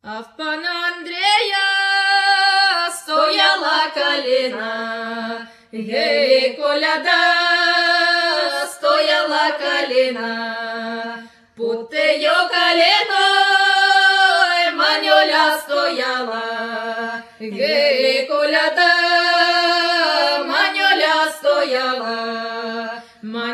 А в пана Андрея стояла калина, гей, коляда, стояла калина, під тею калиною маньоля стояла, гей, коляда, маньоля стояла.